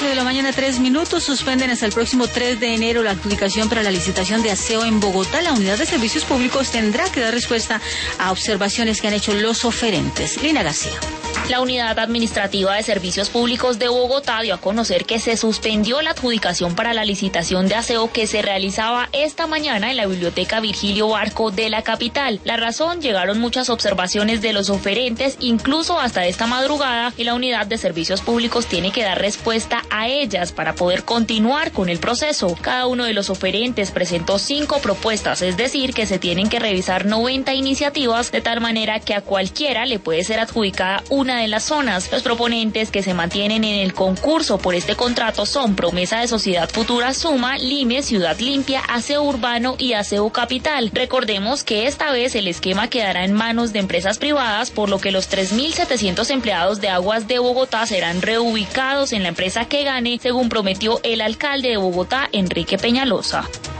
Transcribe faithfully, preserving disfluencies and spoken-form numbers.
ocho de la mañana, tres minutos. Suspenden hasta el próximo tres de enero la adjudicación para la licitación de aseo en Bogotá. La Unidad de Servicios Públicos tendrá que dar respuesta a observaciones que han hecho los oferentes. Lina García. La Unidad Administrativa de Servicios Públicos de Bogotá dio a conocer que se suspendió la adjudicación para la licitación de aseo que se realizaba esta mañana en la Biblioteca Virgilio Barco de la capital. La razón, llegaron muchas observaciones de los oferentes, incluso hasta esta madrugada, y la Unidad de Servicios Públicos tiene que dar respuesta a ellas para poder continuar con el proceso. Cada uno de los oferentes presentó cinco propuestas, es decir, que se tienen que revisar noventa iniciativas, de tal manera que a cualquiera le puede ser adjudicada una de las zonas. Los proponentes que se mantienen en el concurso por este contrato son Promesa de Sociedad Futura Suma, Lime, Ciudad Limpia, Aseo Urbano y Aseo Capital. Recordemos que esta vez el esquema quedará en manos de empresas privadas, por lo que los tres mil setecientos empleados de Aguas de Bogotá serán reubicados en la empresa que gane, según prometió el alcalde de Bogotá, Enrique Peñalosa.